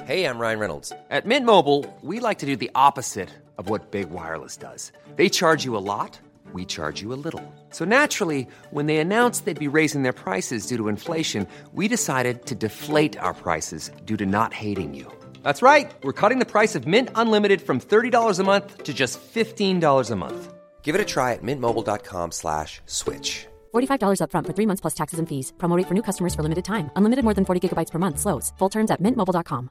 Hey, I'm Ryan Reynolds. At Mint Mobile, we like to do the opposite of what Big Wireless does. They charge you a lot, we charge you a little. So naturally, when they announced they'd be raising their prices due to inflation, we decided to deflate our prices due to not hating you. That's right. We're cutting the price of Mint Unlimited from $30 a month to just $15 a month. Give it a try at mintmobile.com/switch. $45 up front for 3 months plus taxes and fees. Promo rate for new customers for limited time. Unlimited more than 40 gigabytes per month. Slows full terms at mintmobile.com.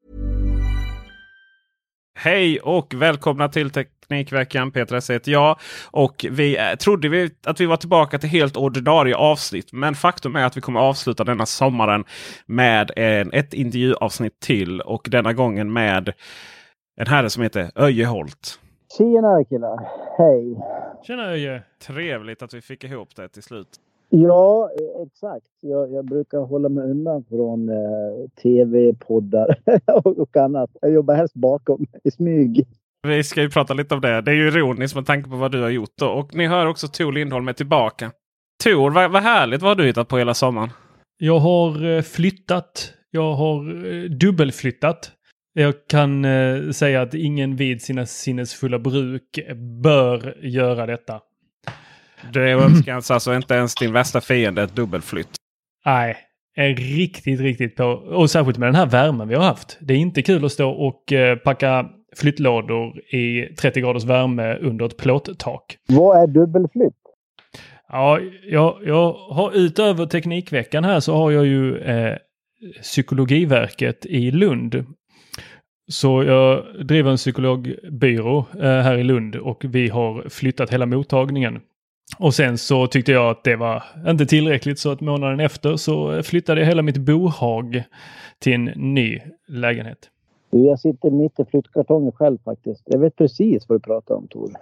Hej och välkomna till Teknikveckan. Peter S heter jag. Och vi trodde att vi var tillbaka till helt ordinarie avsnitt. Men faktum är att vi kommer avsluta denna sommaren med ett intervjuavsnitt till. Och denna gången med en herre som heter Öje Holt. Tjena killar, hej. Tjena Öje. Trevligt att vi fick ihop det till slut. Ja, exakt. Jag brukar hålla mig undan från tv-poddar och annat. Jag jobbar helst bakom i smyg. Vi ska ju prata lite om det. Det är ju ironiskt med tanke på vad du har gjort då. Och ni hör också Tor Lindholm är tillbaka. Tor, vad härligt. Vad har du hittat på hela sommaren? Jag har flyttat. Jag har dubbelflyttat. Jag kan säga att ingen vid sina sinnesfulla bruk bör göra detta. Det önskas alltså inte ens din värsta fiende ett dubbelflytt. Nej, är riktigt på. Och särskilt med den här värmen vi har haft. Det är inte kul att stå och packa flyttlådor i 30 graders värme under ett plåttak. Vad är dubbelflytt? Ja, jag har utöver Teknikveckan här så har jag ju Psykologiverket i Lund. Så jag driver en psykologbyrå här i Lund och vi har flyttat hela mottagningen. Och sen så tyckte jag att det var inte tillräckligt så att månaden efter så flyttade jag hela mitt bohag till en ny lägenhet. Jag sitter mitt i flyttkartongen själv faktiskt. Jag vet precis vad du pratar om, Tor.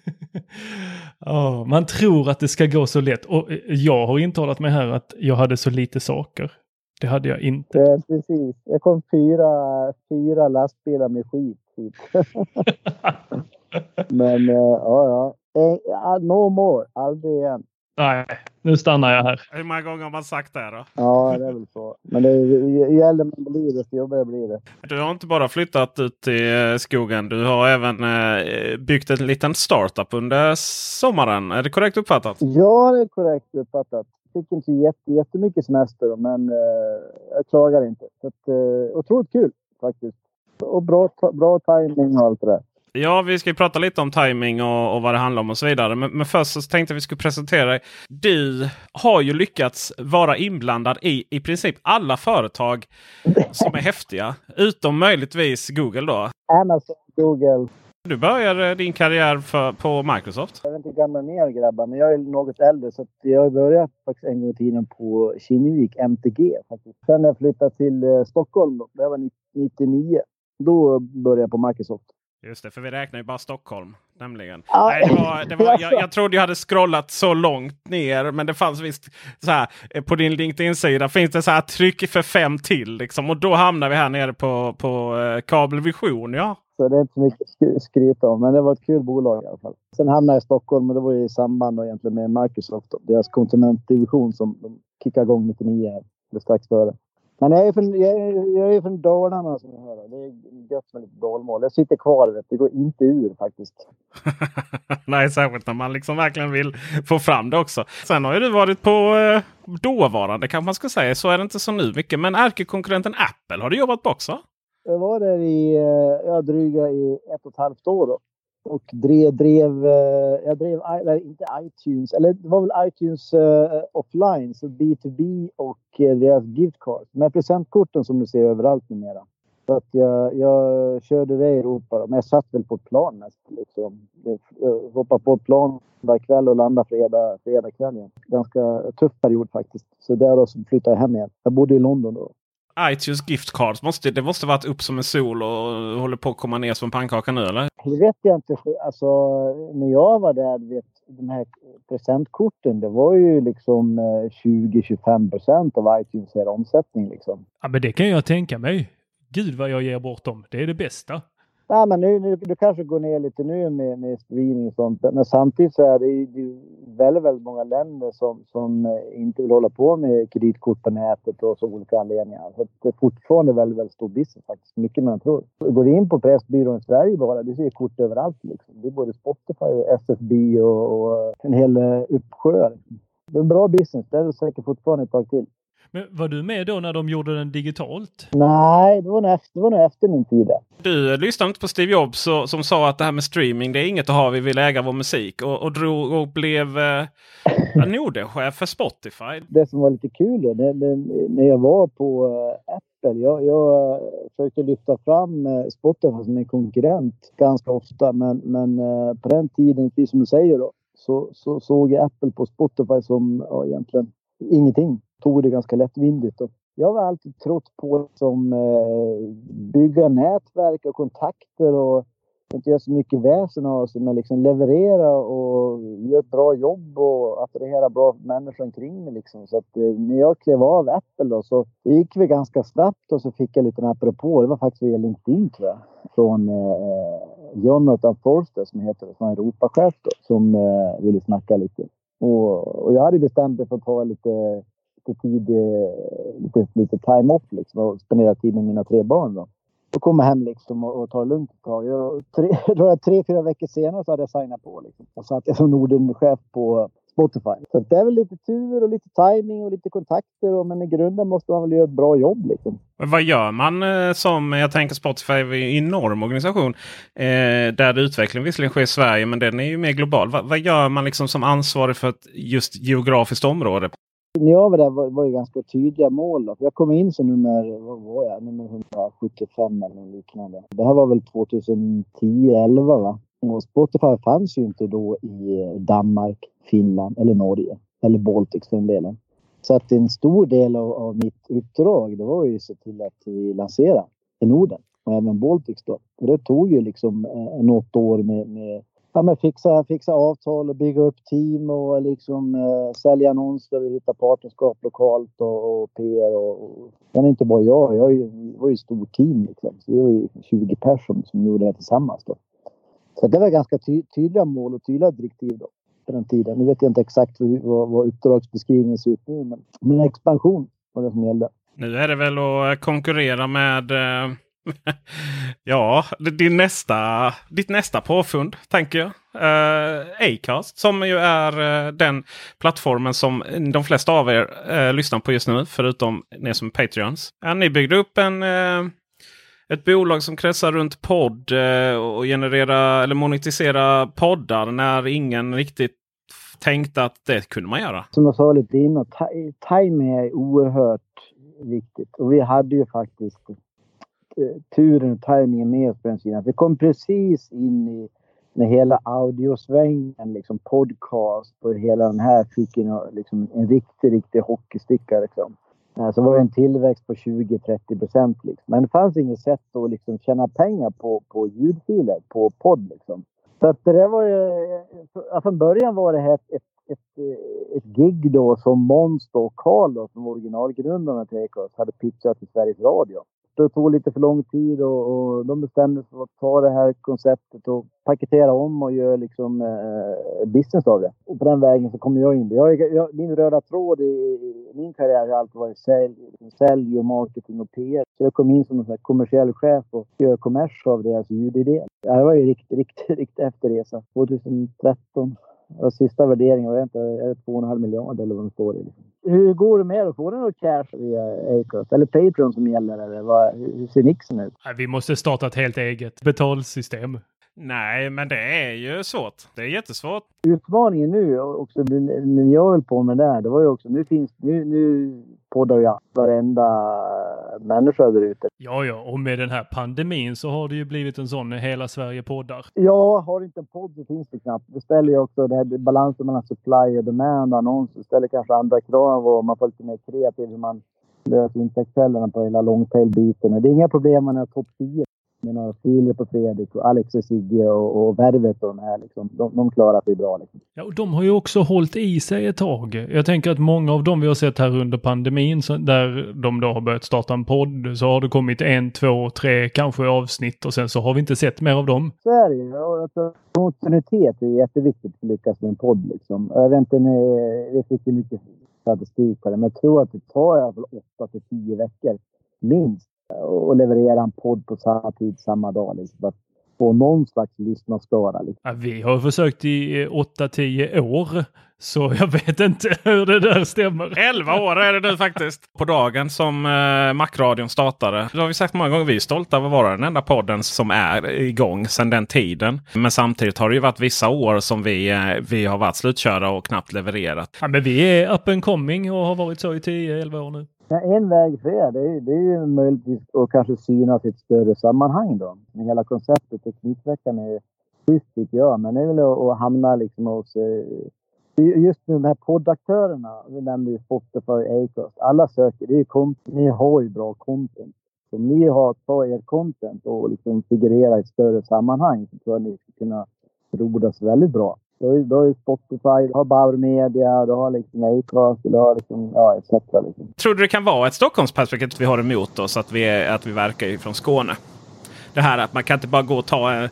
Ja, man tror att det ska gå så lätt. Och jag har intalat mig här att jag hade så lite saker. Det hade jag inte. Ja, precis. Jag kom fyra lastbilar med skit hit. Men ja. No more. Aldrig igen. Nej, nu stannar jag här. Hur många gånger har man sagt det då? Ja, det är väl så. Men det gäller man blir det, så jobbigare blir det. Du har inte bara flyttat ut i skogen. Du har även byggt en liten startup under sommaren. Är det korrekt uppfattat? Ja, det är korrekt uppfattat. Jag fick inte jättemycket semester, men jag klagar inte. Så att, otroligt kul faktiskt. Och bra timing och allt det där. Ja, vi ska ju prata lite om timing och vad det handlar om och så vidare. Men först så tänkte jag att vi skulle presentera dig. Du har ju lyckats vara inblandad i princip alla företag som är häftiga. Utom möjligtvis Google då. Amazon, Google. Du började din karriär på Microsoft. Jag vet inte hur gamla ni är grabbar, men jag är något äldre. Så att jag började faktiskt en gång i tiden på Kinnevik, MTG faktiskt. Sen när jag flyttade till Stockholm då, det var 99. Då började jag på Microsoft. Just det, för vi räknar ju bara Stockholm, nämligen. Ja. Nej, jag trodde jag hade scrollat så långt ner, men det fanns visst så här, på din LinkedIn-sida finns det så här tryck för 5 till liksom, och då hamnar vi här nere på Kabelvision, ja. Så det är inte så mycket skryta om, men det var ett kul bolag i alla fall. Sen hamnade jag i Stockholm, och det var i samband då egentligen med Microsoft då, deras konsumentdivision som de kickade igång 99 här, eller strax före. Men jag är från Dalarna som jag hör. Det är gött med lite dalmål. Jag sitter kvar, det går inte ur faktiskt. Nej, särskilt när man liksom verkligen vill få fram det också. Sen har ju du varit på dåvarande, kan man ska säga. Så är det inte så nu mycket. Men ärkekonkurrenten Apple har du jobbat på också? Jag var där i dryga i 1,5 år då. Och jag drev inte iTunes, eller det var väl iTunes offline, så B2B och deras gift cards. Med presentkorten som du ser överallt numera. Så att jag körde det i Europa då, men jag satt väl på ett plan nästan. Liksom. Jag hoppade på ett plan varje kväll och landade fredag kväll igen. Ganska tuff period faktiskt. Så där då så flyttade jag hem igen. Jag bodde i London då. iTunes gift cards måste varit upp som en sol och håller på att komma ner som pannkaka nu, eller? Det vet jag inte. Alltså, när jag var där, de här presentkorten, det var ju liksom 20-25% av iTunes omsättning liksom. Ja, men det kan jag tänka mig. Gud vad jag ger bort dem. Det är det bästa. Nej, men du kanske går ner lite nu med spridning och sånt. Men samtidigt så är det ju väldigt, väldigt många länder som inte vill hålla på med kreditkort på nätet och så olika anledningar. Så det är fortfarande väldigt, väldigt stor business faktiskt. Mycket man tror. Går in på Pressbyrån i Sverige bara, du ser kort överallt liksom. Det är både Spotify och SFB och en hel uppsjö. Det är bra business. Det är det säkert fortfarande ett tag till. Men var du med då när de gjorde den digitalt? Nej, det var nog efter min tid. Du lyssnade inte på Steve Jobs som sa att det här med streaming, det är inget att ha, vi vill äga vår musik. Och blev Nordenchef för Spotify. Det som var lite kul då, när jag var på Apple, jag försökte lyfta fram Spotify som en konkurrent ganska ofta. Men på den tiden, precis som du säger då, så såg jag Apple på Spotify som egentligen ingenting. Tog det ganska lättvindigt. Och jag har alltid trott på som bygga nätverk och kontakter och inte göra så mycket väsen av sig, men liksom leverera och göra ett bra jobb och attrahera bra människor omkring mig liksom. Så att när jag klev av Apple då, så gick vi ganska snabbt och så fick jag lite apropå. Det var faktiskt via LinkedIn tror jag. Från Jonathan Forster som heter som är Europachef då, som ville snacka lite. Och jag hade bestämt mig för att ta lite tid, lite time off liksom och spendera tid med mina 3 barn då. Och komma hem liksom och ta det lugnt ett tag. 3-4 veckor senare så hade jag signat på liksom. Och så att jag som Nordenchef på Spotify. Så det är väl lite tur och lite timing och lite kontakter. Men i grunden måste man väl göra ett bra jobb liksom. Men vad gör man som, jag tänker Spotify är en enorm organisation. Där utvecklingen visserligen sker i Sverige men den är ju mer global. Vad gör man liksom som ansvarig för ett just geografiskt område? När jag var där var det ganska tydliga mål. Då. Jag kom in som nummer 175 eller liknande. Det här var väl 2010-11 va? Och Spotify fanns ju inte då i Danmark, Finland eller Norge. Eller Baltics för en del. Så att en stor del av mitt uppdrag det var ju så till att vi lanserade i Norden. Och även Baltics då. Och det tog ju liksom något år med fixa avtal och bygga upp team och liksom sälja annonser och hitta partnerskap lokalt och PR och sen inte bara jag var ju ett stort team liksom. Så vi var ju 20 personer som gjorde det tillsammans då. Så det var ganska tydliga mål och tydliga direktiv då på den tiden. Nu vet jag inte exakt vad uppdragsbeskrivningen ser ut nu men expansion var det som gällde. Nu är det väl att konkurrera med ja, ditt nästa påfund tänker jag. Acast som ju är den plattformen som de flesta av er lyssnar på just nu förutom ni som är Patreons. Ni byggde upp ett bolag som kretsar runt podd och generera eller monetisera poddar när ingen riktigt tänkte att det kunde man göra. Som jag sa lite innan, timing är oerhört viktigt och vi hade ju faktiskt turen och tajmingen med oss på den sidan. Vi kom precis in i när hela audiosvängen, liksom podcast och hela den här fick liksom en riktig hockeysticka liksom. Så var det en tillväxt på 20-30% liksom. Men det fanns inget sätt att liksom tjäna pengar på ljudfiler, på podd liksom. Så att det där var ju, från början var det här ett gig då som Måns och Carl då, som originalgrundarna till Acast hade pitchat till Sveriges Radio. Det tog lite för lång tid och de bestämde sig för att ta det här konceptet och paketera om och göra liksom business av det. Och på den vägen så kom jag in. Min röda tråd i min karriär har alltid varit sälj och marketing och PR. Så jag kom in som en sån här kommersiell chef och gör kommers av deras ljudidé. Det var ju riktigt efterresa. 2013. Och sista värderingen var inte 2,5 miljarder eller vad det står i. Hur går det med att få den cash via Acast? Eller Patreon som gäller? Eller hur ser nixen ut? Vi måste starta ett helt eget betalsystem. Nej, men det är ju svårt. Det är jättesvårt. Utmaningen nu också när jag höll på med det var ju också nu poddar ju varenda människa där ute. Ja, och med den här pandemin så har det ju blivit en sån hela Sverige poddar. Ja, har inte en podd så finns det knappt. Det ställer ju också det här balansen mellan supply och demand, annonser. ställer kanske andra krav och man får lite mer kreativ hur man löser intäktskällorna på hela longtail-biten. Det är inga problem med den här topp 10. menar, Filip och Fredrik och Alex och Sigge och Värvet och de här liksom, de klarar sig bra liksom. Ja, och de har ju också hållit i sig ett tag. Jag tänker att många av dem vi har sett här under pandemin, så där de då har börjat starta en podd, så har det kommit 1, 2, 3 kanske avsnitt och sen så har vi inte sett mer av dem. Så är det ju. Och kontinuitet är jätteviktigt för att lyckas med en podd liksom. Jag vet inte, det fick ju mycket statistik på det, men jag tror att det tar i alla fall 8-10 veckor minst och leverera en podd på samma tid, samma dag liksom, för att få någon slags lyssnarskara liksom. Ja, vi har försökt i 8-10 år, så jag vet inte hur det där stämmer. 11 år är det nu faktiskt. På dagen som Macradion startade. Det har vi sagt många gånger, vi är stolta över att vara den enda podden som är igång sedan den tiden. Men samtidigt har det ju varit vissa år som vi har varit slutkörda och knappt levererat. Ja, men vi är up and coming och har varit så i 10-11 år nu. Ja, en väg för det är ju möjligtvis att kanske synas i ett större sammanhang då. Men hela konceptet Teknikveckan är schysst tycker jag. Men det är väl att hamna liksom hos just de här poddaktörerna. Vi nämnde ju Spotify och Acast. Alla söker, det är ju ni har ju bra content. Så om ni har ta er content och liksom figurera i ett större sammanhang, så tror jag ni ska kunna rodas väldigt bra. Du har ju Spotify, du har Bauer Media, du har liksom Acast, du har liksom, ja, etc. Liksom. Tror du det kan vara ett Stockholmsperspektiv vi har emot oss att vi verkar från Skåne? Det här att man kan inte bara gå och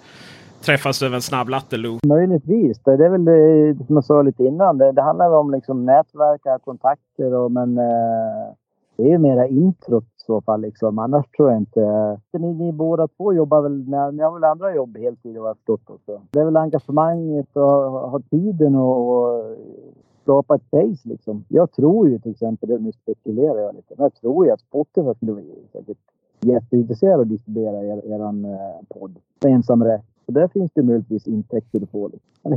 träffas över en snabb latteloop. Möjligtvis. Det är väl det som jag sa lite innan. Det handlar om liksom nätverk, kontakter men det är ju mera introt i så fall liksom. Annars tror jag inte. Ni båda två jobbar väl ni har väl andra jobb heltid och har förstått också. Det är väl engagemanget och ha tiden och skapa ett case liksom. Jag tror ju till exempel, nu spekulerar jag lite, men jag tror ju att Spotify skulle vara säkert jätteintresserad av att distribuera eran podd på ensam rätt. Och där finns det möjligtvis intäkter att få. Men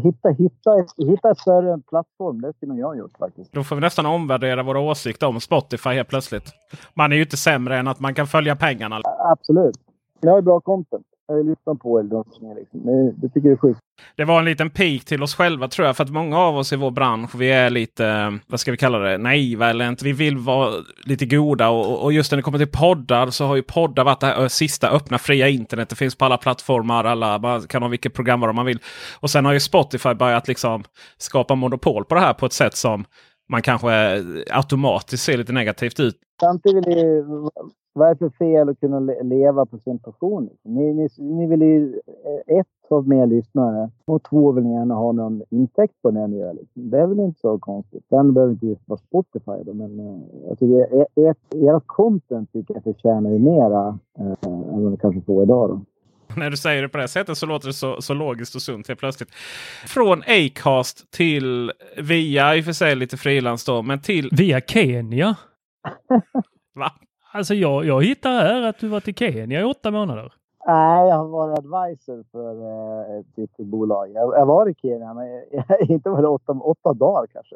hitta ett större plattform, det skulle jag ha gjort faktiskt. Då får vi nästan omvärdera våra åsikter om Spotify helt plötsligt. Man är ju inte sämre än att man kan följa pengarna. Absolut. Jag har ju bra content. Jag har ju lyssnat på er. Liksom. Det tycker jag är schysst. Det var en liten peak till oss själva tror jag. För att många av oss i vår bransch, vi är lite, vad ska vi kalla det, naiva eller inte. Vi vill vara lite goda. Och just när det kommer till poddar så har ju poddar varit det sista öppna fria internet. Det finns på alla plattformar. Man kan ha vilket programvara man vill. Och sen har ju Spotify börjat liksom skapa monopol på det här på ett sätt som man kanske automatiskt ser lite negativt ut. Samtidigt vad är det för fel att kunna leva på sin passion? Ni vill ju ha mer lyssnare och 2 vill ni gärna ha någon intäkt på när ni gör. Liksom. Det är väl inte så konstigt. Den behöver inte just vara Spotify då, men jag tycker era content tycker jag förtjänar ju mera än vad ni kanske får idag då. När du säger det på det sättet så låter det så logiskt och sunt helt plötsligt. Från Acast till via i och för sig lite frilans då, men till via Kenya. Va? Alltså jag hittar här att du var till Kenya i 8 månader. Nej, jag har varit advisor för ett bolag. Jag var i Kenya, men inte var det 8 dagar kanske.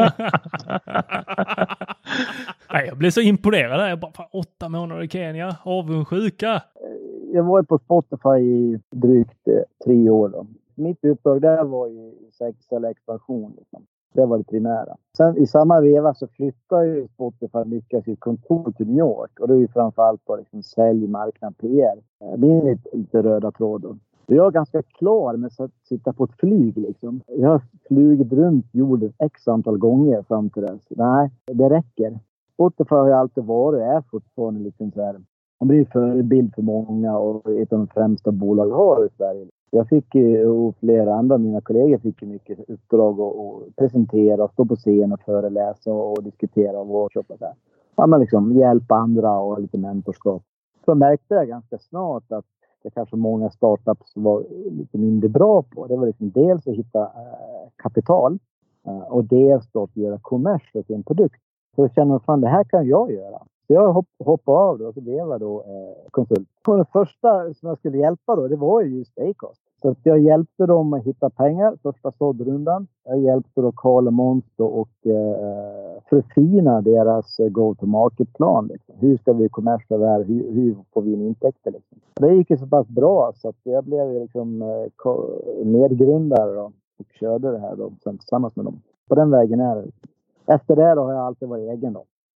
Nej, jag blev så imponerad där. Jag bara, 8 månader i Kenya, avundsjuka. Jag var på Spotify i drygt 3 år då. Mitt uppdrag där var ju eller expansion liksom. Det var det primära. Sen i samma veva så flyttar ju Spotify mycket sitt kontor till New York. Och det är ju framförallt på liksom sälj, marknad, PR. Det är lite röda trådar. Jag är ganska klar med att sitta på ett flyg liksom. Jag har flugit runt jorden x antal gånger fram till dess. Nej, det räcker. Spotify har ju alltid varit och är fortfarande liksom så här. Man blir förebild för många och ett av de främsta bolag har i Sverige. Jag fick och flera andra av mina kollegor fick mycket uppdrag att presentera, stå på scen och föreläsa och diskutera och workshoppa där. Ja, men liksom hjälpa andra och lite mentorskap. Så märkte jag ganska snart att det kanske många startups var lite mindre bra på. Det var liksom dels att hitta kapital och dels då att göra kommers för sin produkt. Så jag kände att det här kan jag göra. Så jag hoppade av då och så blev jag då konsult. Och det första som jag skulle hjälpa då, det var ju just Acast. Så att jag hjälpte dem att hitta pengar, första såddrundan. Jag hjälpte då Karl och Måns och förfina deras go-to-market-plan. Liksom. Hur ska vi kommersa det här? Hur får vi in intäkter? Liksom. Det gick ju så pass bra så att jag blev liksom medgrundare då, och körde det här då, sen tillsammans med dem. På den vägen är det. Efter det då har jag alltid varit egen då.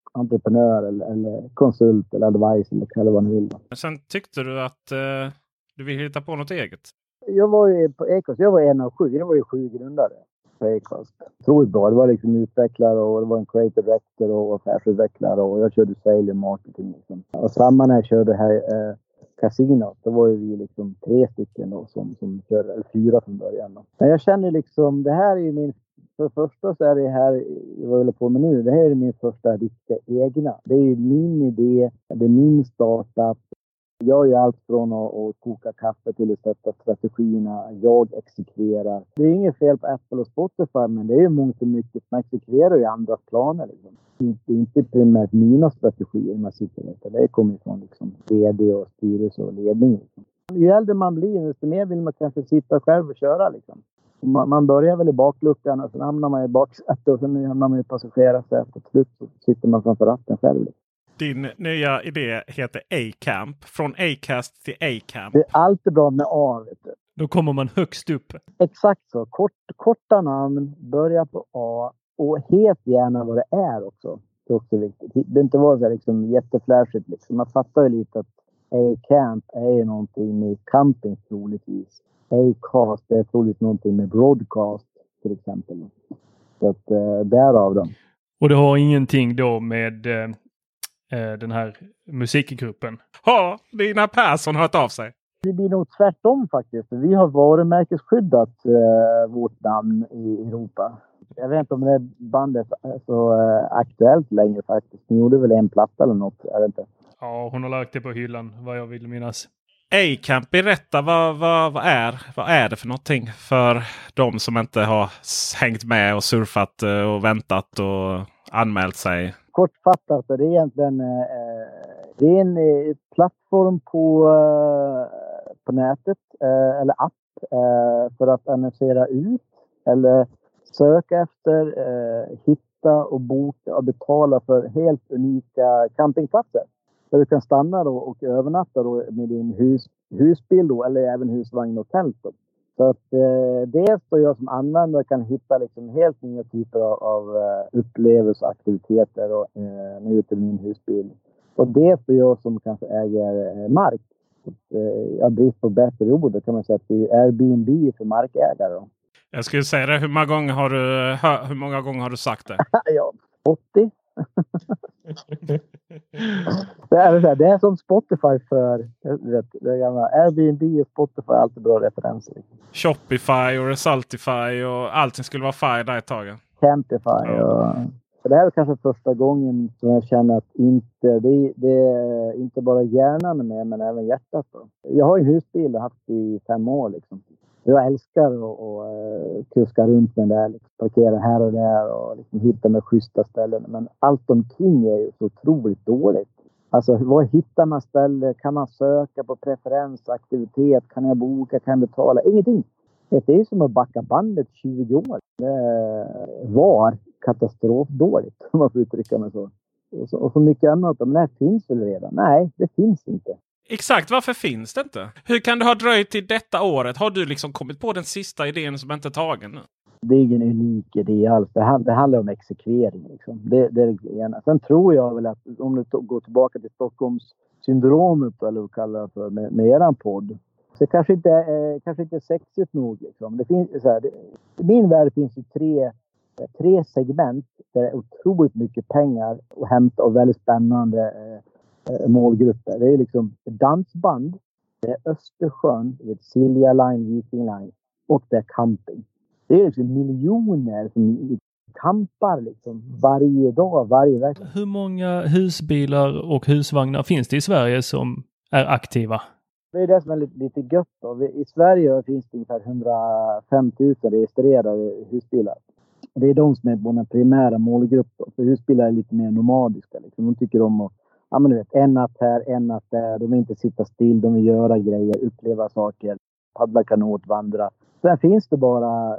entreprenör eller konsult eller advice eller kalla vad ni vill. Sen tyckte du att du vill hitta på något eget? Jag var ju på Acast, jag var en av 7. Jag var ju 7 grundare på Acast. Otroligt bra. Det var liksom utvecklare och det var en creative director och affärsutvecklare och jag körde sale och marketing. Liksom. Och samma när jag körde här Casino, då var ju vi liksom 3 stycken då, som körde, eller 4 från början. Då. Men jag känner liksom, det här är ju min, för det första så är det här, vad jag håller på med nu, det här är min första riktiga egna. Det är ju min idé, det är min startup. Jag gör allt från att koka kaffe till att sätta strategierna. Jag exekverar. Det är inget fel på Apple och Spotify, men det är ju mångt och mycket. Man exekverar ju andras planer. Liksom. Det är inte primärt mina strategier man sitter efter. Det kommer från liksom vd och styrelse och ledning. Liksom. Ju äldre man blir, desto mer vill man kanske sitta själv och köra. Liksom. Man börjar väl i bakluckan och sen hamnar man i baksätet och sen hamnar man i passagerarsätet. Och till slut så sitter man framför ratten själv. Liksom. Din nya idé heter A-Camp. Från Acast till A-Camp. Det är alltid bra med A, vet du. Då kommer man högst upp. Exakt så. Korta namn, börja på A och helt gärna vad det är också. Det är också viktigt. Det behöver inte vara så här liksom jätteflashigt. Liksom. Man fattar ju lite att A-Camp är ju någonting med camping troligtvis. A-Cast är troligtvis någonting med broadcast till exempel. Så att därav dem. Och det har ingenting då med den här musikgruppen? Ja, Lina Persson har hört av sig. Det blir nog tvärtom faktiskt. Vi har varumärkesskyddat vårt namn i Europa. Jag vet inte om det bandet är så aktuellt längre faktiskt. Ni gjorde väl en platta eller något, är det inte? Ja, hon har lagt det på hyllan, vad jag vill minnas. A-Camp, berätta vad är det för någonting för de som inte har hängt med och surfat och väntat och anmält sig? Kortfattat, det är egentligen det är en plattform på nätet eller app för att annonsera ut eller söka efter, hitta och boka och betala för helt unika campingplatser. Där du kan stanna då och övernatta då med din husbil då, eller även husvagn och tält då. Så att dels då jag som användare kan hitta liksom helt nya typer av upplevelser och aktiviteter och, när jag är ute med min husbil. Och dels då jag som kanske äger mark. Jag brist på bättre ord, då kan man säga att det är Airbnb för markägare då. Jag skulle säga det, hur många gånger har du sagt det? Ja, 80. Det är som Spotify för det gamla Airbnb och Spotify är alltid bra referenser. Shopify och Resultify och allting skulle vara fire där ett tag. Campify och så det här är kanske första gången som jag känner att det är inte bara hjärnan med men även hjärtat då. Jag har en husbil och haft i 5 år liksom. Jag älskar att kuska runt med det, liksom, parkera här och där och liksom hitta med schyssta ställen. Men allt omkring är ju så otroligt dåligt. Alltså, var hittar man ställen? Kan man söka på preferens, aktivitet? Kan jag boka? Kan jag betala? Ingenting. Det är som att backa bandet 20 år. Det var katastrofdåligt, om man får uttrycka mig så. Och så mycket annat. Men det här finns väl redan? Nej, det finns inte. Exakt, varför finns det inte? Hur kan det ha dröjt till detta året? Har du liksom kommit på den sista idén som inte är tagen nu? Det är ingen unik idé alls. Det handlar om exekvering. Liksom. Det är det ena. Sen tror jag väl att om du går tillbaka till Stockholmssyndromet eller vad du kallar det för med eran podd. Så kanske inte är sexigt nog. Liksom. Det finns, så här, i min värld finns det tre segment där det är otroligt mycket pengar att hämta och väldigt spännande målgrupper. Det är liksom dansband, det är Östersjön, det är Silja Line, Viking Line och det är camping. Det är liksom miljoner som campar liksom varje dag, varje vecka. Hur många husbilar och husvagnar finns det i Sverige som är aktiva? Det är det som är lite gött då. I Sverige finns det ungefär 105 000 registrerade husbilar. Det är de som är vår primära målgrupp. För husbilar är lite mer nomadiska. Liksom. De tycker om att en natt här, en natt där. De vill inte sitta still, de vill göra grejer, uppleva saker, paddla kanot, vandra. Sen finns det bara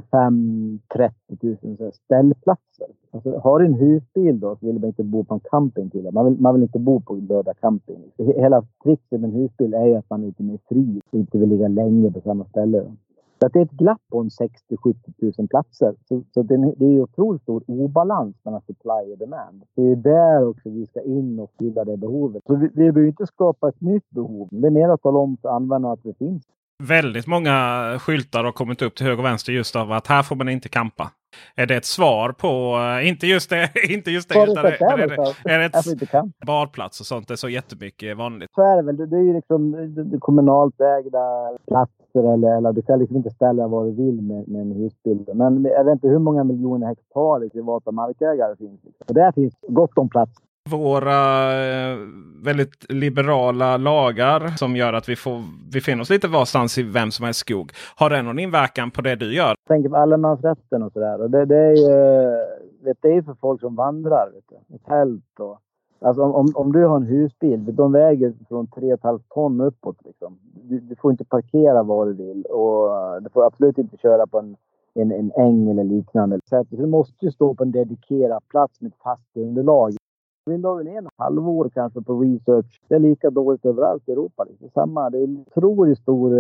25-30 000 ställplatser. Alltså, har du en husbil då så vill man inte bo på en camping till. Man vill inte bo på en döda camping. Hela tricket med en husbil är ju att man inte är fri och inte vill ligga länge på samma ställe. Så att det är ett glapp på 60-70 000 platser. Så det är ju otroligt stor obalans mellan supply och demand. Det är ju där också vi ska in och fylla det behovet. Så vi behöver inte skapa ett nytt behov. Det är mer att tala om för användarna att det finns. Väldigt många skyltar har kommit upp till höger och vänster just av att här får man inte campa. Är det ett svar på, inte just det, utan är det ett badplats och sånt? Det är så jättemycket vanligt. Så är det väl, det är ju liksom det kommunalt ägda platser eller du kan liksom inte ställa vad du vill med en husbil. Men jag vet inte hur många miljoner hektar i privata markägare finns. Och där finns gott om plats. Våra väldigt liberala lagar som gör att vi befinner oss lite varstans i vem som är skog. Har det någon inverkan på det du gör? Jag tänker på allemansrätten och sådär. Och det är ju för folk som vandrar. Vet du. Ett tält och... Alltså om du har en husbil, de väger från 3,5 ton uppåt. Liksom. Du får inte parkera var du vill. Och du får absolut inte köra på en äng eller liknande. Så du måste ju stå på en dedikerad plats med ett fast underlag. Vi la väl en halvår kanske på research. Det är lika dåligt överallt i Europa. Det är samma. Det är en otroligt stor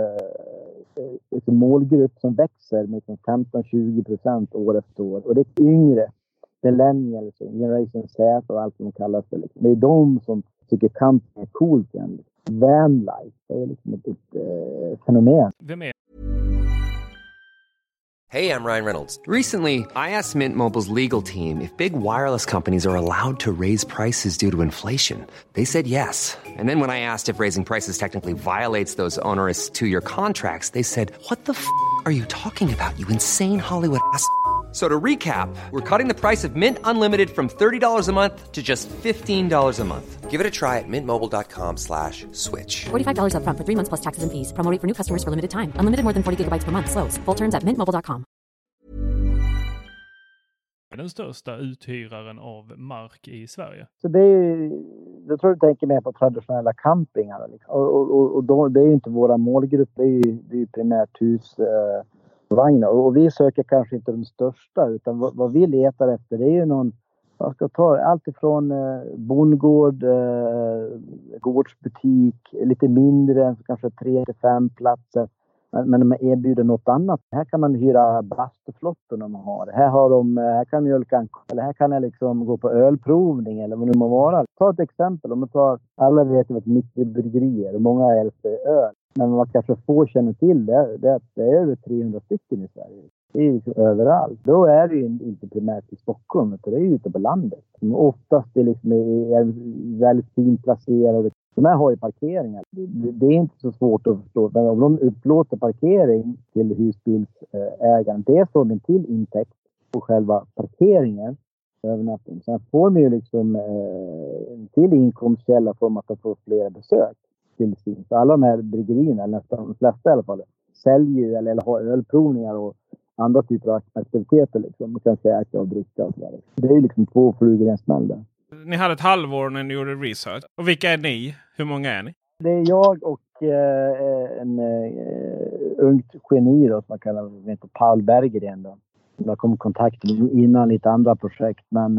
målgrupp som växer med 15-20% år efter år. Och det är yngre. Millennials, Generation Z och allt som kallas det. Det är de som tycker camping är coolt igen. Vanlife, det är liksom ett fenomen. Vem är? Hey, I'm Ryan Reynolds. Recently, I asked Mint Mobile's legal team if big wireless companies are allowed to raise prices due to inflation. They said yes. And then when I asked if raising prices technically violates those onerous 2-year contracts, they said, "What the f*** are you talking about, you insane Hollywood ass?" So to recap, we're cutting the price of Mint Unlimited from $30 a month to just $15 a month. Give it a try at mintmobile.com/switch. $45 up front for 3 months plus taxes and fees. Promo rate for new customers for limited time. Unlimited more than 40 gigabytes per month slows. Full terms at mintmobile.com. Den största uthyraren av mark i Sverige. Så det är, jag tror du tänker mer på traditionella campingar. Liksom. Och då, det är ju inte våra målgrupp. Det är ju primärt husvagnar. Och vi söker kanske inte de största. Utan vad vi letar efter det är ju någon... Jag ska ta allt ifrån bondgård, gårdsbutik, lite mindre, kanske 3-5 platser. Men de erbjuder något annat. Här kan man hyra bastuflottor när man har det. Här kan mjölka, eller här kan jag liksom gå på ölprovning eller vad det må vara. Ta ett exempel. Om man tar, alla vet ju att mikrobryggerier och många älskar öl. Men man kanske få känna till det är över 300 stycken i Sverige. Det är ju överallt. Då är det ju inte primärt i Stockholm, utan det är ju ute på landet. Oftast är liksom väldigt fint placerade. De här har ju parkeringar. Det är inte så svårt att förstå. Men om de upplåter parkering till husbilsägaren, det får de till intäkt på själva parkeringen. Sen får de ju liksom till inkomstkälla för att de får fler besök till sin. Så alla de här bryggerierna, nästan de flesta i alla fall, säljer eller har ölprovningar och andra typer av aktiviteter liksom. Man kan säga äta och dricka och sådär. Det är ju liksom 2 flugor i en smäll där. Ni hade ett halvår när ni gjorde research. Och vilka är ni? Hur många är ni? Det är jag och en ungt geni då, som man kallar heter Paul Berggren då. Jag kom i kontakt med innan lite andra projekt. Men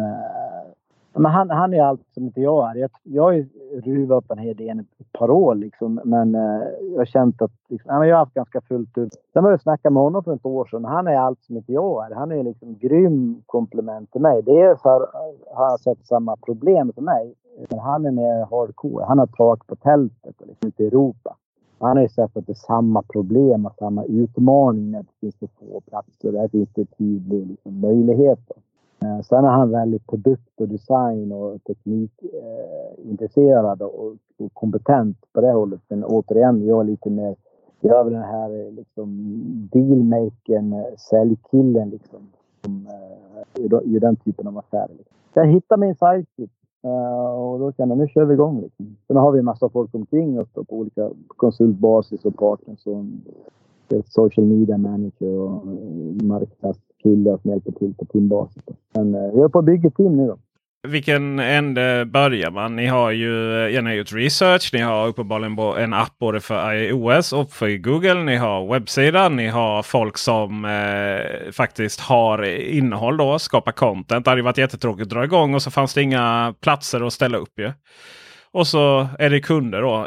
han är allt som inte jag är. Jag har ju ruvat upp den här idén ett par år liksom. Men jag har känt att liksom, jag har haft ganska fullt ut. Sen var jag snacka med honom för ett år sedan. Han är allt som inte jag är. Han är liksom grym komplement till mig. Det är för att han har sett samma problem som mig. Men han är mer hardcore. Han har tak på tältet och liksom ute i Europa. Han har ju sett att det är samma problem och samma utmaning när det finns för få platser. Där finns det tydliga liksom, möjligheter. Sen är han väldigt produkt och design och teknikintresserad och kompetent på det hållet. Men återigen, jag är lite mer, jag är väl den här liksom dealmakern, säljkillen liksom. Som gör den typen av affärer. Liksom. Så jag hittar min sidekick och då känner jag, nu kör vi igång liksom. Sen har vi en massa folk omkring oss på olika konsultbasis och partners och social media manager och marknadskillar som hjälper till på teambasis. Men vi är på att bygga team nu då. Vilken ände börjar man? Ni har ju gjort research. Ni har uppenbarligen en app både för iOS och för Google. Ni har webbsidan. Ni har folk som faktiskt har innehåll då. Skapar content. Det hade varit jättetråkigt att dra igång och så fanns det inga platser att ställa upp ju. Och så är det kunder då.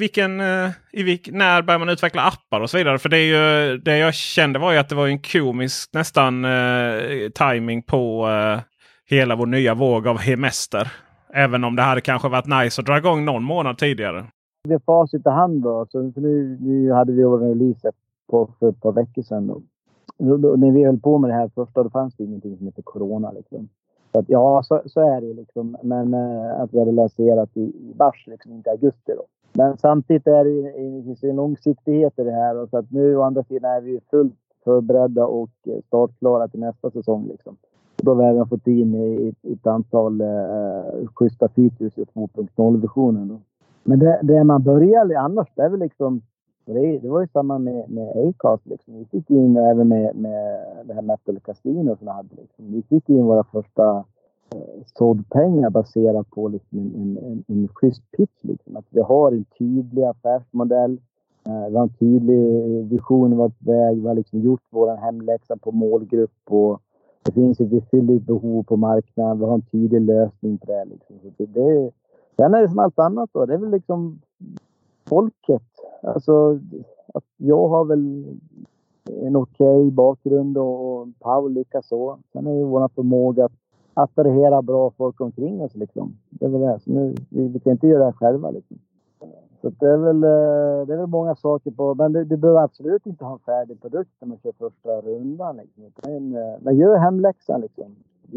När börjar man utveckla appar och så vidare? För det är ju, det jag kände var ju att det var en komisk nästan timing på hela vår nya våg av hemester. Även om det hade kanske varit nice att dra igång någon månad tidigare. Det är facit i hand då. Så nu hade vi en release för ett par veckor sedan. Då, när vi höll på med det här första, då fanns det ingenting som heter corona liksom. Så att, ja, så är det liksom. Men att vi hade lanserat i mars, liksom, inte augusti då. Men samtidigt är det en långsiktighet i det här. Och så att nu å andra sidan är vi fullt förberedda och startklara till nästa säsong liksom. Då har vi även fått in ett antal schyssta features i 2.0-versionen då. Men det man börjar annars, det är väl liksom, det var ju samma med Acast liksom. Vi fick in även med det här Metal Casino som hade liksom. Vi fick in våra första såddpengar baserat på liksom en schysst pitch liksom. Att vi har en tydlig affärsmodell, vi har en tydlig vision vart väg, vi har liksom gjort våran hemläxa på målgrupp och det finns ett tydligt behov på marknaden, vi har en tydlig lösning på det liksom. Så sen är det som allt annat då, det är väl liksom folket. Alltså, att jag har väl en okej bakgrund och Paul lika så. Sen är ju vår förmåga att attrahera bra folk omkring oss liksom. Det är väl det. Så nu, vi kan inte göra det här själva liksom. Så det är väl många saker på. Men du behöver absolut inte ha en färdig produkt när man kör första rundan liksom. Men gör hemläxan liksom.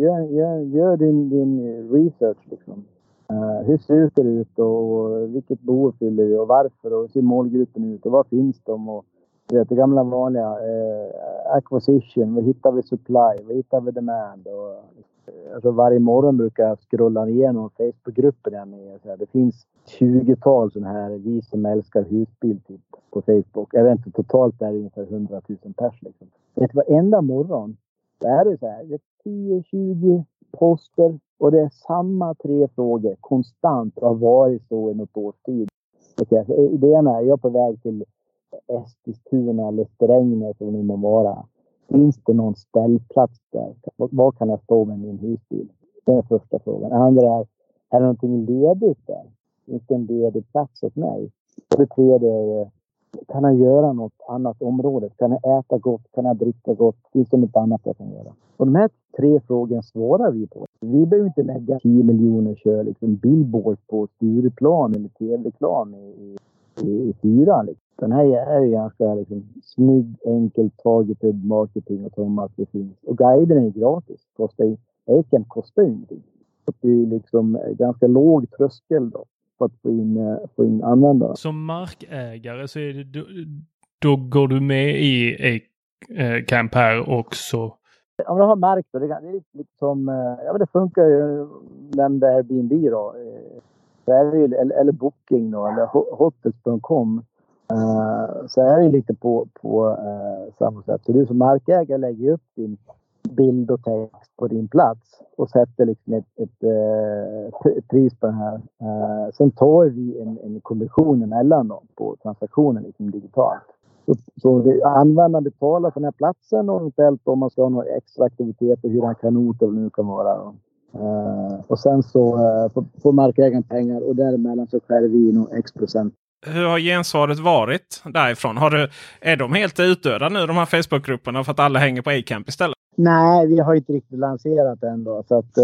Gör din research liksom. Hur ser det ut och vilket behov fyller det och varför och hur ser målgruppen ut och vad finns de och det gamla vanliga acquisition, vad hittar vi supply, vad hittar vi demand och alltså varje morgon brukar jag scrolla igenom Facebookgruppen där med så här, det finns 20-tal sådana här vi som älskar husbil typ på Facebook. Jag vet inte, totalt är det ungefär 100 000 pers liksom. Vet du vad, enda morgon det är det så här, det är 10-20 poster och det är samma 3 frågor konstant och har varit så i något års tid. Okay, så det ena är jag på väg till Eskilstuna eller Strängnäs som det må vara. Finns det någon ställplats där? Var kan jag stå med min husbil? Det är första frågan. Andra är det någonting ledigt där? Finns det en ledig plats åt mig? Och det tredje är kan jag göra något annat område? Kan jag äta gott? Kan jag dricka gott? Finns det något annat jag kan göra? Och de här 3 frågorna svarar vi på. Vi behöver inte lägga 10 miljoner kör liksom billboard på Stureplan eller tv-reklam i 4. Liksom. Den här är ju ganska liksom, snygg, enkelt, targeted marketing och som att det finns. Och guiden är gratis. Acamp kostar ju ingenting. Så det är liksom ganska låg tröskel då. För att få in användare. Som markägare så är det, då går du med i Acamp här också. Om du har mark då, det är lite som, ja men det funkar ju, nämnde Airbnb då. Så är det ju, eller Booking då, eller hotels.com. Så är det ju lite på samma sätt. Så du som markägare lägger upp din bild och text på din plats och sätter liksom ett pris på den här. Sen tar vi en kommission emellan då, på transaktionen liksom digitalt. Så användaren betalar för den här platsen och eventuellt om man ska ha några extra aktiviteter, hur han kan nota och nu kan vara. Och sen så får markägaren pengar och däremellan så skär vi nog x%. Hur har gensvaret varit därifrån? Är de helt utdöda nu, de här Facebookgrupperna, för att alla hänger på Acamp istället? Nej, vi har inte riktigt lanserat det ändå. Så att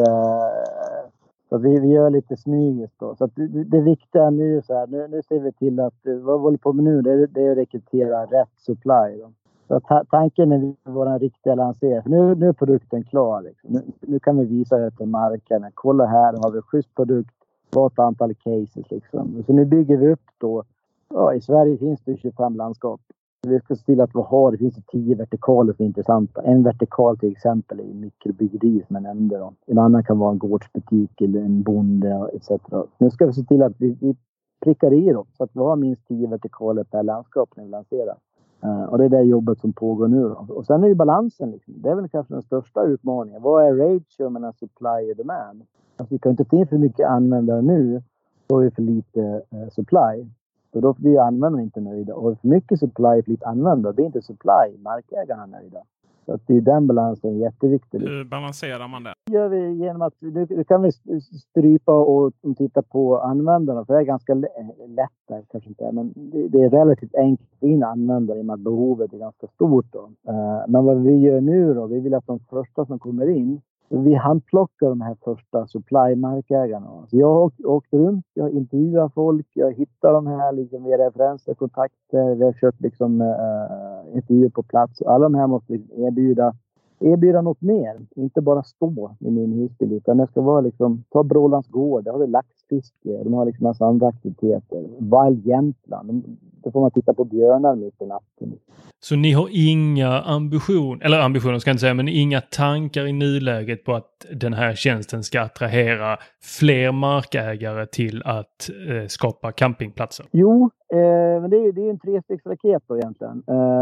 så vi gör lite smyget då. Så att det viktiga nu så här, nu ser vi till att vad vi håller på med nu, det är att rekrytera rätt supply då. Så att tanken är vår riktiga lansering. Nu är produkten klar liksom. Nu kan vi visa det till marknaden. Kolla här, har vi schysst produkt. Ett antal cases liksom. Så nu bygger vi upp då. Ja, i Sverige finns det 25 landskap. Vi ska se till att det finns 10 vertikaler som är intressanta. En vertikal till exempel är mikrobyggeri som jag nämnde då. En annan kan vara en gårdsbutik eller en bonde etc. Nu ska vi se till att vi prickar i dem så att vi har minst 10 vertikaler per landskap när vi lanserar. Och det är det jobbet som pågår nu då. Och sen är ju balansen liksom. Det är väl kanske den största utmaningen. Vad är ratio mellan supply och demand? Alltså vi kan inte ta in för mycket användare nu. Då är vi för lite supply. Så då blir användarna inte nöjda. Och för mycket supply för lite användare, det är inte supply. Markägarna är nöjda. Så att det är den balansen är jätteviktig. Hur balanserar man det? Det gör vi genom att nu kan vi strypa och titta på användarna. För det är ganska lätt där, kanske inte. Men det är relativt enkelt att få in användare i och med att behovet är ganska stort. Då. Men vad vi gör nu då, vi vill att de första som kommer in, vi handplockar de här första supply-markägarna. Så jag har åkt runt, jag intervjuar folk, jag hittar de här liksom via referenser, kontakter, vi har kört liksom intervjuer på plats. Alla de här måste liksom erbjuda något mer. Inte bara stå i min husbil, utan det ska vara liksom, ta Brålands gård, där har vi laxfiske, de har liksom massa andra aktiviteter. Wild Jämtland, då får man titta på björnar mitt i natten. Så ni har inga ambitioner ska jag inte säga, men inga tankar i nuläget på att den här tjänsten ska attrahera fler markägare till att skapa campingplatser? Jo, men det är en trestegsraket då egentligen.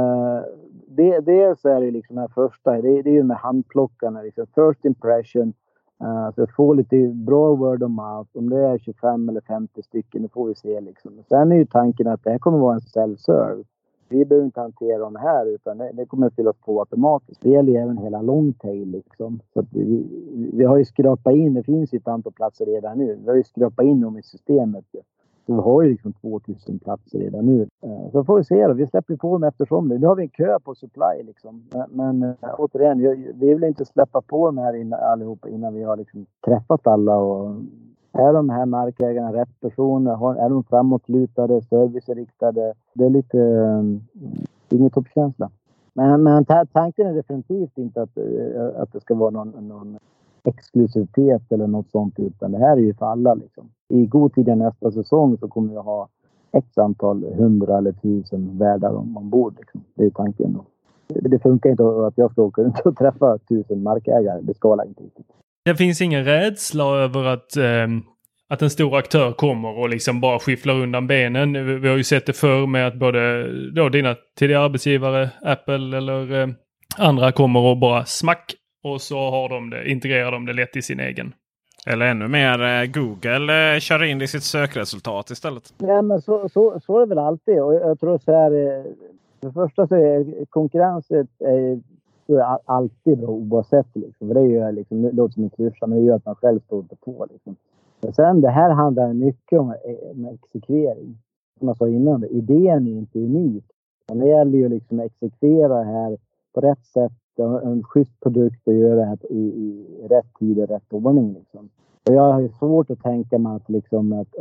Dels är det liksom den första, det är ju med handplockarna, liksom first impression. Så få lite bra word of mouth. Om det är 25 eller 50 stycken, det får vi se liksom. Sen är ju tanken att det här kommer vara en self-serve. Vi behöver inte hantera dem här, utan det kommer att fyllas på automatiskt. Det gäller ju även hela longtail liksom. Så att vi har ju skrapat in, det finns ju ett antal platser redan nu. Vi har ju skrapat in dem i systemet. Så vi har ju liksom 2000 platser redan nu. Så får vi se då, vi släpper på dem eftersom det. Nu har vi en kö på supply liksom. Men återigen, vi vill inte släppa på dem här allihopa innan vi har liksom träffat alla. Och är de här markägarna rätt personer? Är de framåtlutade, serviceriktade? Det är lite ingen toppkänsla. Men tanken är definitivt inte att det ska vara någon exklusivitet eller något sånt, utan det här är ju för alla liksom. I god tid nästa säsong så kommer vi ha x antal 100 eller 1000 värdar ombord liksom. Det är tanken då. Det funkar inte att jag ska åka runt och träffa 1000 markägare. Det skalar inte riktigt. Det finns ingen rädsla över att en stor aktör kommer och liksom bara skifflar undan benen. Vi har ju sett det förr med att både då dina tidigare arbetsgivare, Apple eller andra kommer och bara smack, och så integrerar de det lätt i sin egen. Eller ännu mer, Google kör in det i sitt sökresultat istället. Ja, men så är det väl alltid. Och jag tror så här, för det första så är konkurrensen alltid bra oavsett liksom. För det gör liksom, det låter som en klyscha, men det gör att man själv står på liksom. Och sen det här handlar mycket om exekvering. Som jag sa innan, idén är inte unik. Men det gäller ju liksom att exekvera här på rätt sätt. En schysst produkt och göra det här i rätt tid och rätt ordning liksom. Och jag har ju svårt att tänka mig att liksom att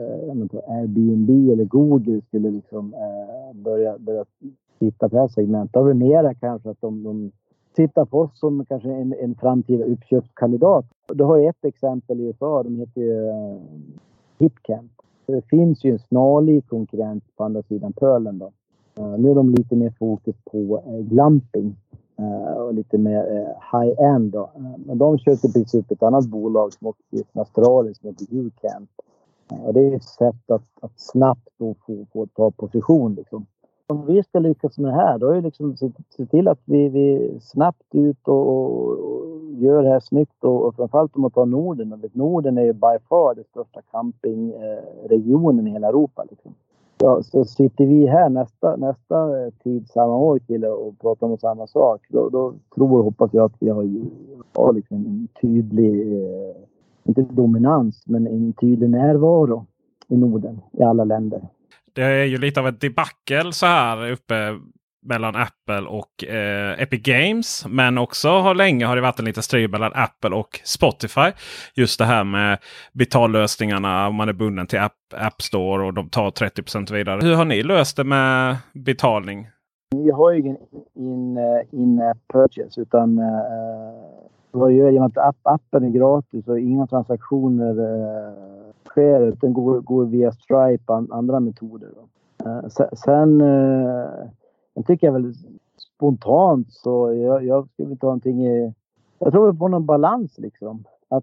Airbnb eller Google skulle liksom börja titta på det här segmentet. Det är väl mer kanske att de tittar på oss som kanske en framtida uppköpskandidat. Du har ju ett exempel i USA, de heter ju HipCamp. Det finns ju en snarlik konkurrent på andra sidan pölen då. Nu är de lite mer fokus på glamping. Och lite mer high-end då. Men de köpte precis ett annat bolag som också är australiskt som heter UCamp. Och det är ett sätt att snabbt då få ta position liksom. Om vi ska lyckas med det här, då är det liksom se till att vi snabbt ut och gör det här snyggt och framförallt om att ta Norden. Och Norden är ju by far den största campingregionen i hela Europa liksom. Så sitter vi här nästa tid samma år till och pratar om samma sak. Då tror och hoppas jag att vi har liksom en tydlig, inte dominans, men en tydlig närvaro i Norden, i alla länder. Det är ju lite av ett debacle så här uppe mellan Apple och Epic Games. Men också länge har det varit en liten strid mellan Apple och Spotify. Just det här med betallösningarna, om man är bunden till App Store och de tar 30% vidare. Hur har ni löst det med betalning? Vi har ju ingen in-app purchase, utan vad gör genom att appen är gratis och inga transaktioner sker, utan går via Stripe och andra metoder. Sen jag tycker väl spontant så jag skulle ta någonting jag tror vi får någon balans liksom.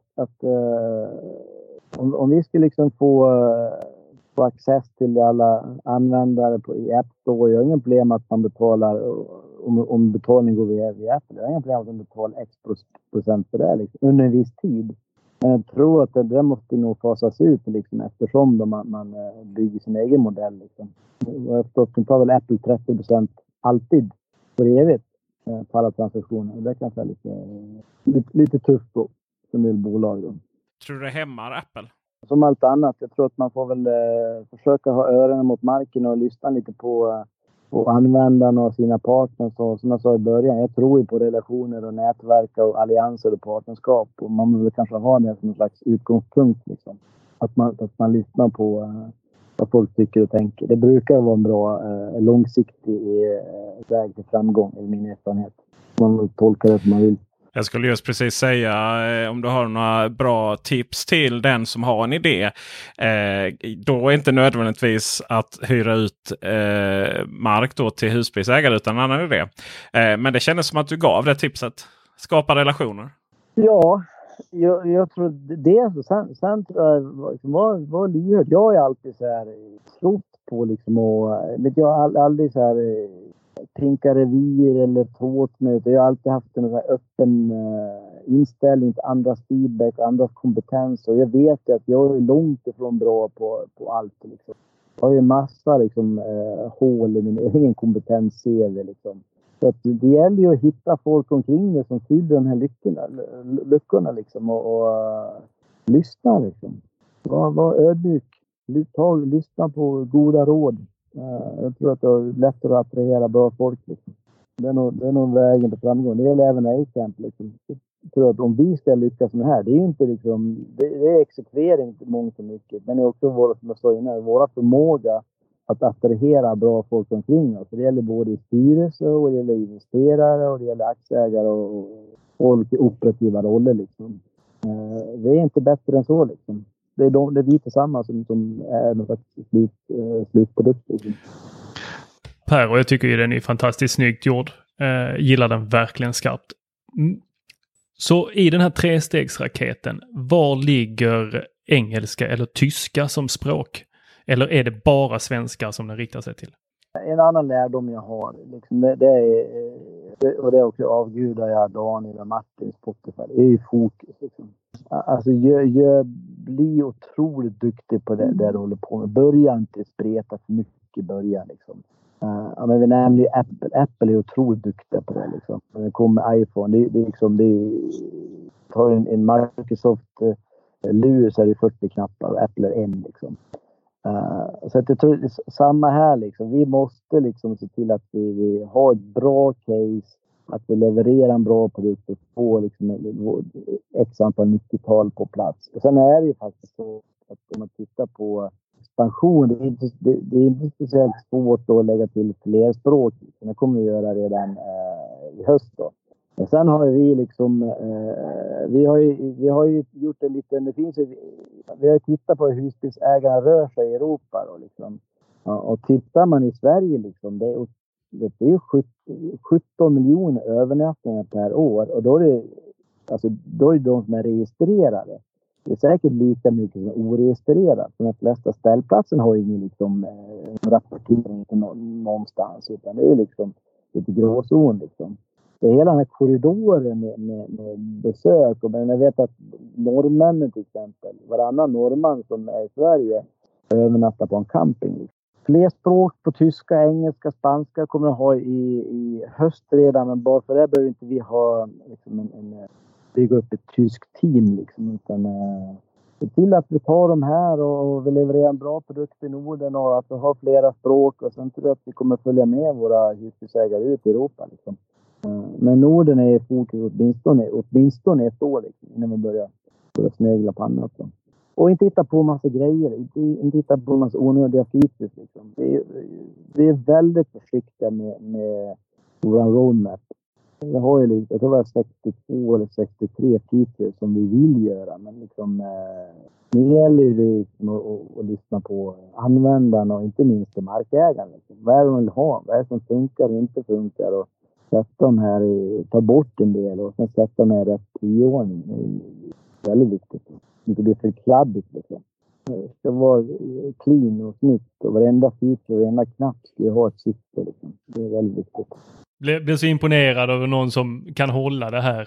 Om vi skulle liksom få access till alla användare i App Store, jag har ingen problem att man betalar om betalning går via Apple. Jag har ingen problem att man betalar X% för det liksom, under en viss tid. Men jag tror att det måste nog fasas ut liksom, eftersom man bygger sin egen modell liksom. Och efter tar väl Apple 30% alltid för evigt. på alla transaktioner. Det kan vara lite tufft på som är bolag då. Tror du det hämmar Apple? Som allt annat. Jag tror att man får väl försöka ha öronen mot marken och lyssna lite på användarna och sina partners. Och som jag sa i början, jag tror ju på relationer och nätverk och allianser och partnerskap. Och man vill kanske ha det som en slags utgångspunkt. Liksom. Att man lyssnar på vad folk tycker och tänker. Det brukar vara en bra långsiktig väg till framgång i min erfarenhet. Man tolkar det som man vill. Jag skulle just precis säga om du har några bra tips till den som har en idé. Då är inte nödvändigtvis att hyra ut mark då till husbilsägare utan en annan idé. Men det kändes som att du gav det tipset. Skapa relationer. Ja, jag tror det. Sen tror jag var lyhörd. Jag är alltid så här trott på liksom jag har aldrig så här pinka revir eller tårtmöte. Jag har alltid haft en öppen inställning till andras feedback och andras kompetens. Och jag vet att jag är långt ifrån bra på allt. Liksom. Jag har ju massa liksom, hål i min egen kompetens. Liksom. Så att det gäller ju att hitta folk omkring det som fyller de här luckorna liksom, och lyssna. Liksom. Var ödmjuk. Lyssna på goda råd. Jag tror att det är lättare att attrahera bra folk. Liksom. Det är nog vägen till framgång. Det gäller även A-Camp. Liksom. Jag tror att om vi ska lyckas med det här, det är ju inte liksom, det är exekvering mångt och mycket. Men det är också våra förmåga att attrahera bra folk omkring oss. Det gäller både i styrelse och det gäller investerare och det gäller aktieägare och folk i operativa roller. Liksom. Det är inte bättre än så liksom. Det är vi tillsammans som är något slutprodukt. Liksom. Per, och jag tycker ju den är fantastiskt snyggt gjord. Gillar den verkligen skarpt. Så i den här 3-stegsraketen, var ligger engelska eller tyska som språk? Eller är det bara svenska som den riktar sig till? En annan lärdom jag har, liksom, det är också avgudar jag Daniel och Martin Spotify. Det är ju fokus. Liksom. Alltså jag blir otroligt duktig på det där du håller på med. Börja inte spreta för mycket i början. Liksom. Men vi nämnde ju Apple. Apple är otroligt duktiga på det. Liksom. När det kommer iPhone, tar en Microsoft lur så är det 40 knappar och Apple är en. Liksom. Så att jag tror det är samma här. Liksom. Vi måste liksom se till att vi har ett bra case. Att vi levererar en bra produkt och får liksom x antal 90-tal på plats. Och sen är det ju faktiskt så att om man tittar på expansion, det är inte speciellt svårt att lägga till fler språk. Det kommer vi göra redan i höst då. Men sen har vi liksom, vi har ju gjort det lite, vi har tittat på hur husbilsägarna rör sig i Europa då liksom. Och tittar man i Sverige liksom, det är ju 17 miljoner övernattningar per år. Och då är det de som är registrerade. Det är säkert lika mycket som är oregistrerat. De flesta ställplatsen har ju ingen liksom, rapportering någonstans. Utan det är liksom lite gråzon liksom. Det är hela den här korridoren med besök. Men jag vet att norrmännen till exempel, varannan norrman som är i Sverige övernattar på en camping. Liksom. Fler språk på tyska, engelska, spanska kommer att ha i höst redan. Men bara för det behöver inte vi ha liksom bygga upp ett tyskt team. Liksom, utan se till att vi tar de här och vi levererar en bra produkt i Norden och att vi har flera språk. Och sen tror jag att vi kommer följa med våra husbilsägare ut i Europa. Liksom. Men Norden är i fokus åtminstone ett år liksom, innan vi börjar snegla på annat. Så. Och inte hitta på massa grejer. Inte hitta på massa onödiga features. Liksom. Vi är väldigt försiktiga med vår roadmap. Jag har ju jag tror det var 62 eller 63 features som vi vill göra. Men liksom, nu gäller det liksom att lyssna på användarna och inte minst markägarna. Liksom. Vad är det de vill ha? Vad är det som funkar och inte funkar? Och sätta dem här, ta bort en del och sen sätta dem här rätt i ordning. Det är väldigt viktigt. Inte bli för kladdigt liksom. Det ska vara clean och snyggt och varenda feature, varenda knapp ska ha ett syfte liksom. Det är väldigt viktigt. Blir så imponerad över någon som kan hålla det här.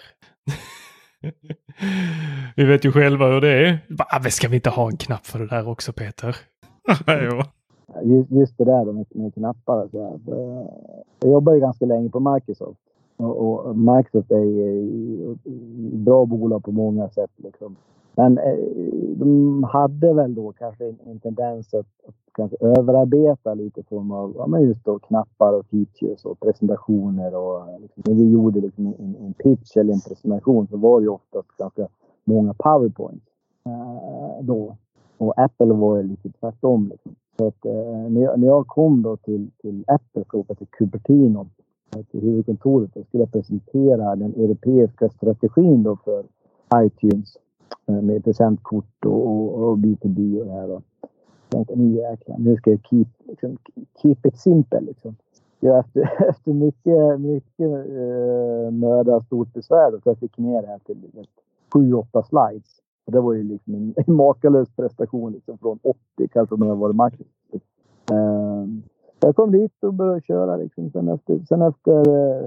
Vi vet ju själva hur det är. Ska vi inte ha en knapp för det där också, Peter? Jo. Just det där med knappar. Jag jobbar ju ganska länge på Microsoft. Och Microsoft är ju bra bolag på många sätt liksom. Men de hade väl då kanske en tendens att kanske överarbeta lite form av men just då knappar och features och presentationer och liksom, när vi gjorde liksom en pitch eller en presentation så var det ju oftast ganska många PowerPoints då. Och Apple var ju lite tvärtom liksom. Så att när jag kom då till Apple och till Cupertino till huvudkontoret och skulle presentera den europeiska strategin då för iTunes med presentkort och B2B och det här då. Jag tänkte, nu ska jag keep it simple liksom. Ja, efter mycket möda och stort besvär då, så jag fick ner det här till 7-8 slides. Och det var ju liksom en makalös prestation liksom, från 80 kanske när jag var max. Jag kom dit och började köra liksom. Sen efter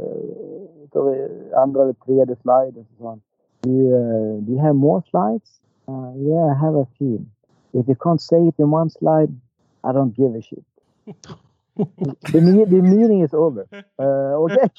andra eller tredje sliden så sa han, do you have more slides? Yeah, I have a few. If you can't say it in one slide, I don't give a shit. The meeting is over. Okej.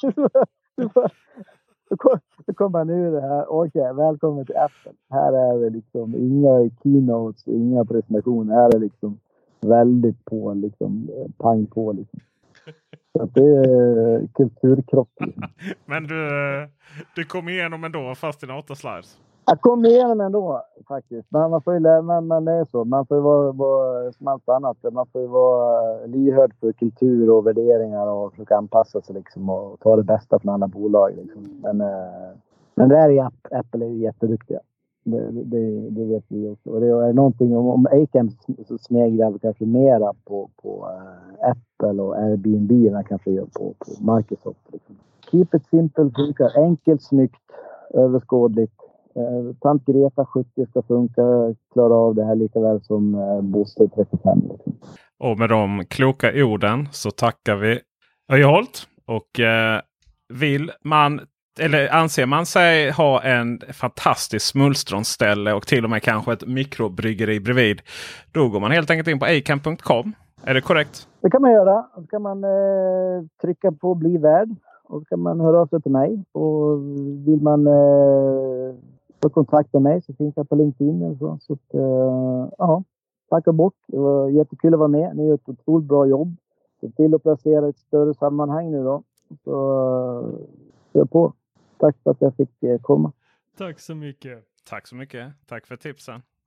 Så kommer han ur det här. Okej, välkommen till Apple. Här är det liksom inga keynotes, inga presentationer. Här är liksom väldigt på liksom, pang på liksom. Så att det är kulturkrock. Liksom. Men du kom igenom ändå fast dina 8 slides? Jag kom igenom ändå faktiskt. Men man får ju lära, men det är så. Man får ju vara som allt annat. Man får ju vara lyhörd för kultur och värderingar och försöka anpassa sig liksom och ta det bästa från alla bolag liksom. Men där är Apple är ju jätteduktiga. Det vet vi också. Och det är någonting om Acam så sneglar kanske mera på Apple och Airbnb än kanske gör på Microsoft. Liksom. Keep it simple, funkar enkelt, snyggt, överskådligt. Tant Greta 70 ska funka, klara av det här lika väl som Bosse 35. Liksom. Och med de kloka orden så tackar vi Öjeholt. Och vill man eller anser man sig ha en fantastisk smulstronställe och till och med kanske ett mikrobryggeri bredvid, då går man helt enkelt in på acam.com. Är det korrekt? Det kan man göra. Då kan man trycka på bli värd och så kan man höra av sig till mig. Och vill man få kontakt med mig så finns jag på LinkedIn. Och så att, ja, tack och bock. Det var jättekul att vara med. Ni gör ett otroligt bra jobb. Se till att placera ett större sammanhang nu då. Så kör på. Tack för att jag fick komma. Tack så mycket. Tack så mycket. Tack för tipsen.